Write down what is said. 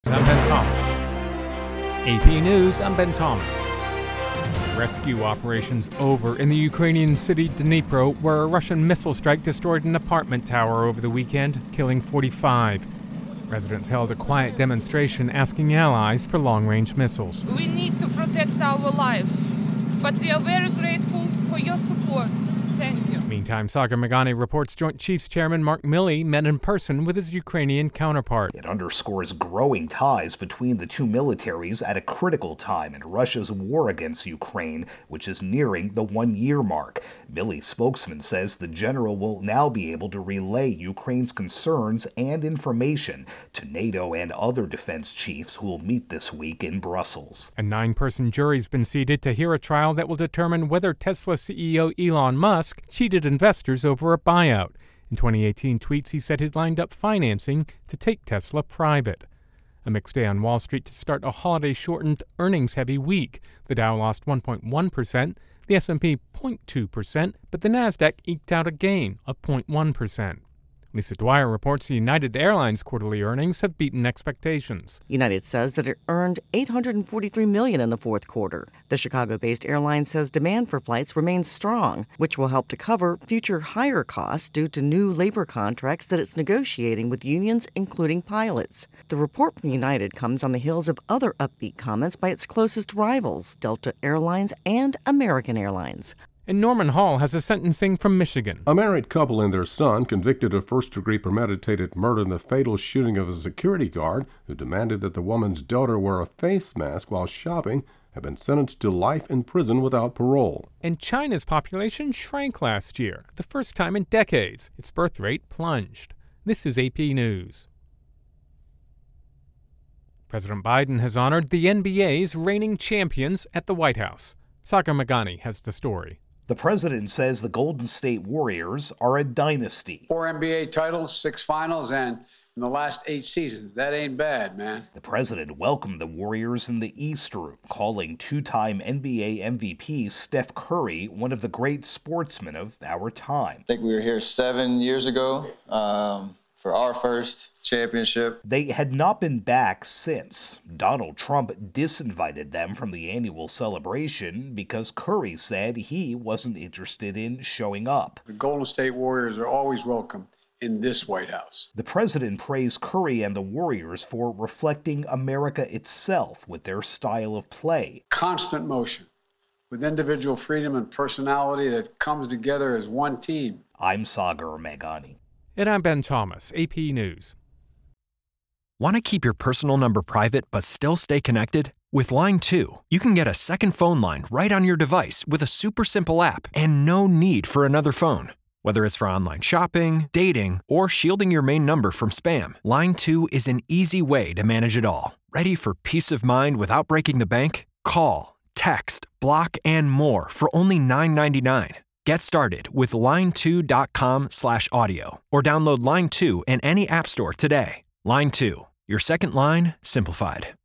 I'm Ben Thomas. AP News, I'm Ben Thomas. Rescue operations over in the Ukrainian city Dnipro, where a Russian missile strike destroyed an apartment tower over the weekend, killing 45. Residents held a quiet demonstration asking allies for long-range missiles. We need to protect our lives, but we are very grateful for your support. Thank you. Meantime, Sagar Meghani reports Joint Chiefs Chairman Mark Milley met in person with his Ukrainian counterpart. It underscores growing ties between the two militaries at a critical time in Russia's war against Ukraine, which is nearing the one-year mark. Milley's spokesman says the general will now be able to relay Ukraine's concerns and information to NATO and other defense chiefs who will meet this week in Brussels. A 9-person jury's been seated to hear a trial that will determine whether Tesla CEO Elon Musk cheated investors over a buyout. In 2018 tweets, he said he'd lined up financing to take Tesla private. A mixed day on Wall Street to start a holiday-shortened, earnings-heavy week. The Dow lost 1.1%, the S&P 0.2%, but the Nasdaq eked out a gain of 0.1%. Lisa Dwyer reports the United Airlines quarterly earnings have beaten expectations. United says that it earned $843 million in the fourth quarter. The Chicago-based airline says demand for flights remains strong, which will help to cover future higher costs due to new labor contracts that it's negotiating with unions, including pilots. The report from United comes on the heels of other upbeat comments by its closest rivals, Delta Airlines and American Airlines. And Norman Hall has a sentencing from Michigan. A married couple and their son, convicted of first-degree premeditated murder in the fatal shooting of a security guard who demanded that the woman's daughter wear a face mask while shopping, have been sentenced to life in prison without parole. And China's population shrank last year, the first time in decades. Its birth rate plunged. This is AP News. President Biden has honored the NBA's reigning champions at the White House. Sagar Meghani has the story. The president says the Golden State Warriors are a dynasty. 4 NBA titles, 6 finals, and in the last 8 seasons. That ain't bad, man. The president welcomed the Warriors in the East Room, calling 2-time NBA MVP Steph Curry one of the great sportsmen of our time. I think we were here 7 years ago for our first championship. They had not been back since. Donald Trump disinvited them from the annual celebration because Curry said he wasn't interested in showing up. The Golden State Warriors are always welcome in this White House. The president praised Curry and the Warriors for reflecting America itself with their style of play. Constant motion, with individual freedom and personality that comes together as one team. I'm Sagar Meghani. And I'm Ben Thomas, AP News. Want to keep your personal number private but still stay connected? With Line 2, you can get a second phone line right on your device with a super simple app and no need for another phone. Whether it's for online shopping, dating, or shielding your main number from spam, Line 2 is an easy way to manage it all. Ready for peace of mind without breaking the bank? Call, text, block, and more for only $9.99. Get started with line2.com/audio or download Line 2 in any app store today. Line 2, your second line simplified.